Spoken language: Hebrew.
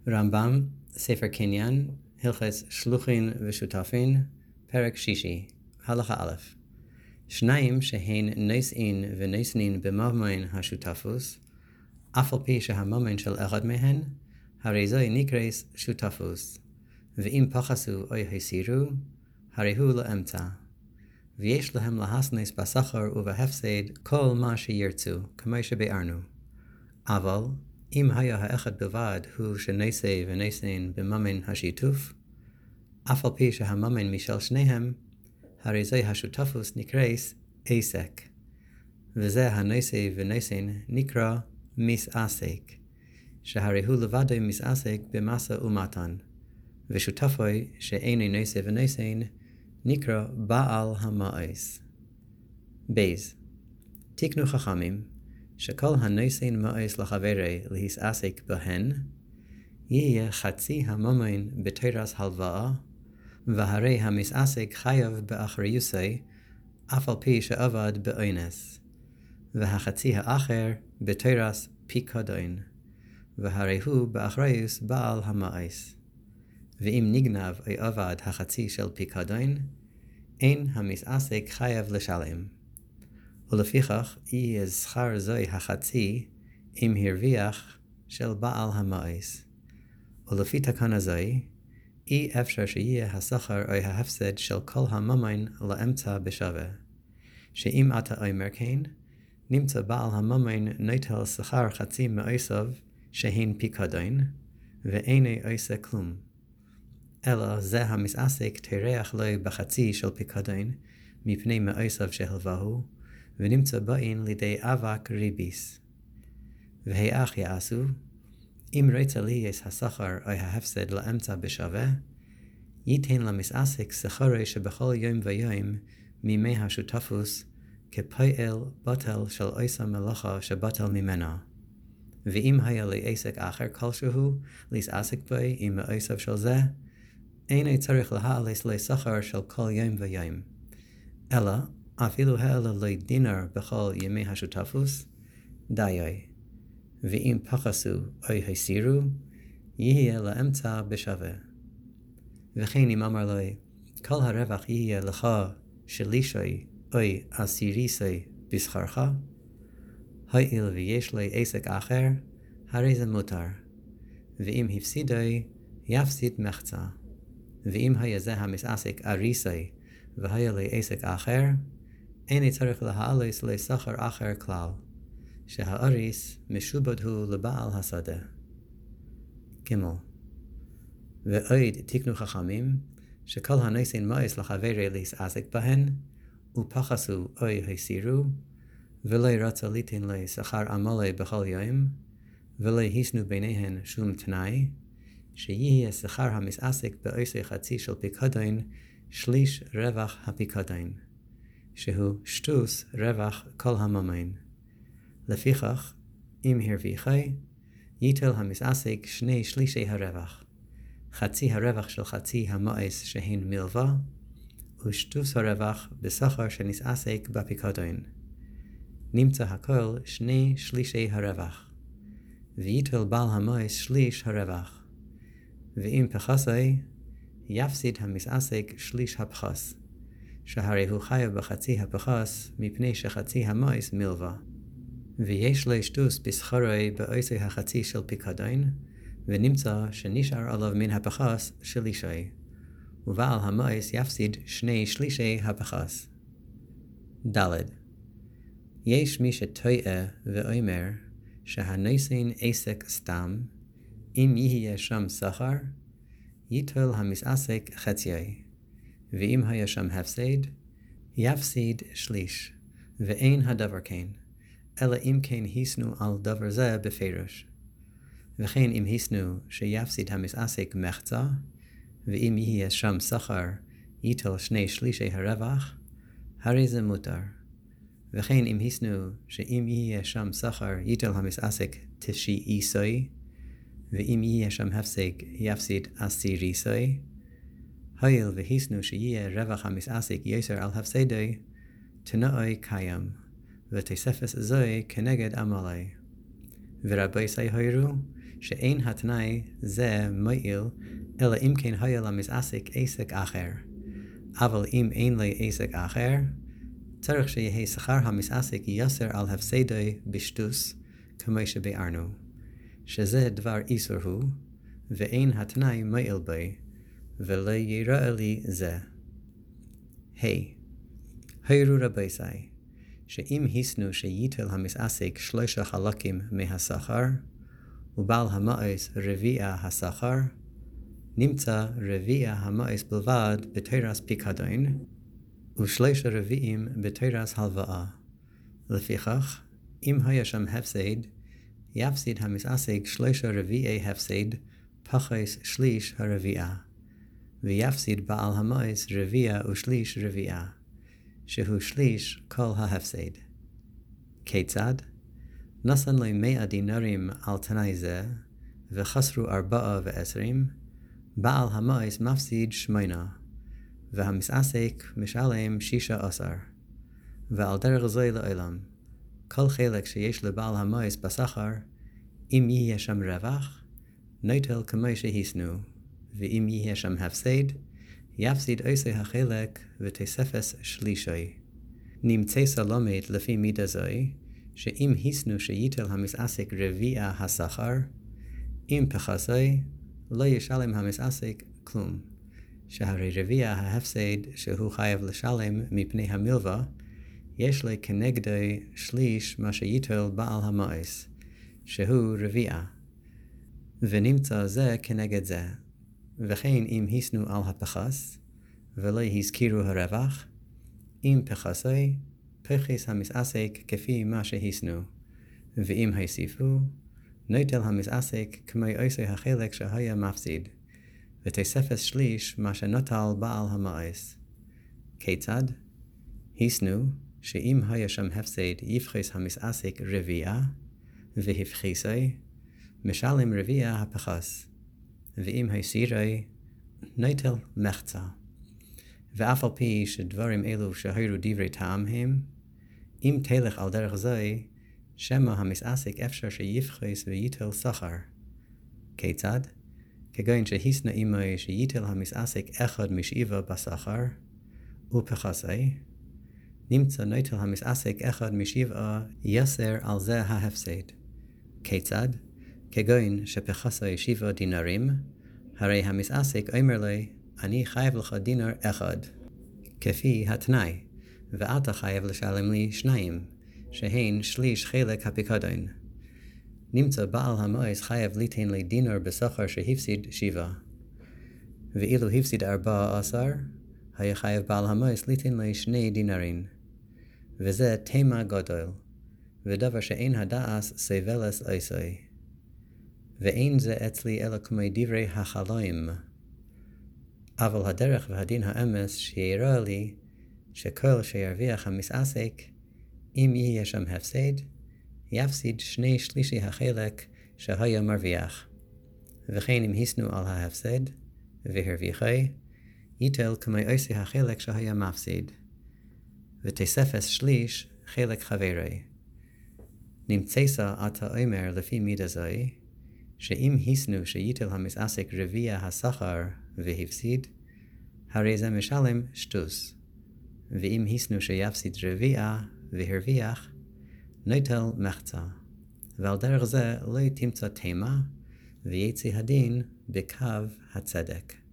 רמב"ם, ספר קניין, הלכות שלוחין ושותפין, פרק שישי, הלכה א'. שניים שהן נושאין ונושנין בממון השותפוס, אף על פי שהממון של אחד מהן, הרי זוהי נקראת שותפוס, ואם פחסו או הסירו, הרי הוא לאמצע. ויש להם להסנס בשכר ובהפסד כל מה שירצו, כמו שביארנו. אבל אם היה האחד בלבד הוא שנושא ונושאין בממון השיתוף, אף על פי שהממון משל שניהם, הרי זוהי השותפוס נקראת עסק, וזה הנושא ונושאין נקרא מסעסק, שהרי הוא לבדו מסעסק במשא ומתן, ושותפוי שאינו נושא ונושאין נקרא בעל המאוס. בייז, תיקנו חכמים, שכל הנושאין מאוס לחברי להתעסק בהן, יהיה חצי הממון בתורת הלוואה, והרי המתעסק חייב באחריותו, אף על פי שעבד באונס, והחצי האחר בתורת פיקדון, והרי הוא באחריות בעל המאוס. ואם נגנב או עבד החצי של פיקדון, אין המתעסק חייב לשלם. ולפיכך יהיה שכר זוהי החצי אם הרוויח של בעל המאוס. ולפי תקנה זוהי, אי אפשר שיהיה השכר או ההפסד של כל הממון לאמצע בשווה. שאם אתה אומר כן, נמצא בעל הממון נוטל שכר חצי מאוסיו שהן פיקדון, ואינו עושה כלום. אלא זה המתעסק תרח לו בחצי של פיקדון מפני מאוסיו שהלווהו, ונמצא בהן לידי אבק ריביס. והאח יעשו, אם רצה להיות השכר או ההפסד לאמצע בשווה, ייתן למתעסק שכרו שבכל יום ויום מימי השותפוס כפועל בטל של עושה מלאכה שבטל ממנה. ואם היה לעסק אחר כלשהו להתעסק בו עם מאוסיו של זה, אינו צריך להעלות לו שכר של כל יום ויום, אלא אפילו העלה לו דינר בכל ימי השותפוס, דיי. ואם פחסו או הסירו, יהיה לאמצע בשווה. וכן אם אמר לו, כל הרווח יהיה לך שלישי או עשיריסי בשכרך, הואיל ויש לו עסק אחר, הרי זה מותר. ואם הפסידוי, יפסיד מחצה. ואם היה זה המתעסק אריסי, והיה לו עסק אחר, אין צריך להעלות לו שכר אחר כלל, שהאריס משובד הוא לבעל השדה. ג' ועוד תיקנו חכמים, שכל הנושאין מאוס לחברי להתעסק בהן, ופחסו או הסירו, ולא רצה ליתן לו שכר עמלה בכל יום, ולא היסנו ביניהן שום תנאי, שיהיה שכר המתעסק בעושה חצי של פיקדון שליש רווח הפיקדון, שהוא שטוס רווח כל הממון. לפיכך, אם הרוויחי, ייטל המתעסק שני שלישי הרווח, חצי הרווח של חצי המאוס שהן מלווה, ושטוס הרווח בשכר שנתעסק בפיקדון. נמצא הכל שני שלישי הרווח, וייטל בעל המאוס שליש הרווח. ואם פחסי, יפסיד המתעסק שליש הפחס, שהרי הוא חייב בחצי הפחס מפני שחצי המאוס מלווה. ויש לו שטוס בשכרו בעושה החצי של פיקדון, ונמצא שנשאר עליו מן הפחס שלישי, ובעל המאוס יפסיד שני שלישי הפחס. ד' יש מי שטועה ואומר שהנושאין עסק סתם, אם יהיה שם שכר, ייטול המתעסק חצי, ואם היה שם הפסד, יפסיד שליש, ואין הדבר כן, אלא אם כן היסנו על דבר זה בפירוש. וכן אם היסנו שיפסיד המתעסק מחצה, ואם יהיה שם שכר, ייטול שני שלישי הרווח, הרי זה מותר. וכן אם היסנו שאם יהיה שם שכר, ייטול המתעסק תשיעיסוי, ואם יהיה שם הפסק יפסיד עשיריסוי, הואיל והיסנו שיהיה רווח המתעסק יסר על הפסדוי, תנאי קיים, ותוספת זוהי כנגד עמלי. ורבי הוירו שאין התנאי זה מועיל, אלא אם כן היה למתעסק עסק אחר. אבל אם אין לי עסק אחר, צריך שיהיה שכר המתעסק יסר על הפסדי בשטוס, כמו שביארנו, שזה דבר איסור הוא, ואין התנאי מועיל בי, ולא יראה לי זה. הירו רבייסי, שאם היסנו שייטל המתעסק 3 חלקים מהשכר, ובעל המאיס רביע השכר, נמצא רביע המאיס בלבד בתירס פיקדון, ו3 רביעים בתירס הלוואה. לפיכך, אם היה שם הפסד, יפסיד המתעסק 3 רביעי הפסד, פחס שליש הרביעה, ויפסיד בעל המאיס רביע ושליש רביעה, שהוא שליש כל ההפסד. כיצד? נתן לי 100 דינרים על תנאי זה, וחסרו 24, בעל המאיס מפסיד 8, והמתעסק משלם 16, ועל דרך זה לעולם, כל חלק שיש לבעל המאיס בשכר, אם יהיה שם רווח, נוטל כמו שהיסנו, ואם יהיה שם הפסד, יפסיד עושה החלק ותוספת שלישי. נמצא סלומית לפי מידה זוי, שאם היסנו שייטל המתעסק רביע השכר, אם פחסי, לא ישלם המתעסק כלום, שהרי רביע ההפסד שהוא חייב לשלם מפני המלווה, יש לי כנגדי שליש מה שייטל בעל המאיס, שהוא רביע, ונמצא זה כנגד זה. וכן אם היסנו על הפחס, ולא הזכירו הרווח, אם פחסי, פחס המתעסק כפי מה שהיסנו, ואם היסיפו, נוטל המתעסק כמו עושה החלק שהיה מפסיד, ותוספת שליש מה שנוטל בעל המאיס. כיצד? היסנו שאם היה שם הפסד יפחס המתעסק רביעה, והפחיסי, משלם רביע הפחס, ואם הסירי, נוטל מחצה. ואף על פי שדברים אלו שהיו דברי טעם הם, אם תלך על דרך זה, שמא המתעסק אפשר שיפחס וייטל שכר. כיצד? כגון שהיסנה עמי שייטל המתעסק 1 משבע בשכר, ופחסי, נמצא נוטל המתעסק 1 משבע יסר על זה ההפסד. כיצד? כגון שפחסי 7 דינרים, הרי המתעסק אומר לי, אני חייב לך דינר 1, כפי התנאי, ואתה חייב לשלם לי 2, שהן שליש חלק הפיקדון. נמצא בעל המאיס חייב ליתן לי דינר בשכר שהפסיד 7, ואילו הפסיד 14, היה חייב בעל המאיס ליתן לי 2 דינרים. וזה תמה גדול, ודבר שאין הדעס סבלס עשוי. ואין זה אצלי אלא כמו דברי החלום. אבל הדרך והדין האמס שיראה לי, שכל שירוויח המתעסק, אם יהיה שם הפסד, יפסיד 2/3 החלק שהיה מרוויח. וכן אם היסנו על ההפסד, והרוויחי, ייטל כמו עושה החלק שהיה מפסיד. ותוספת שליש חלק חברי. נמצא אתה אומר לפי מידה זוי, שאם היסנו שייטל המתעסק רביע השכר והפסיד, הרי זה משלם שטוס. ואם היסנו שיפסיד רביע והרוויח, נוטל מחצה. ועל דרך זה לא תמצא תמה, ויצא הדין בקו הצדק.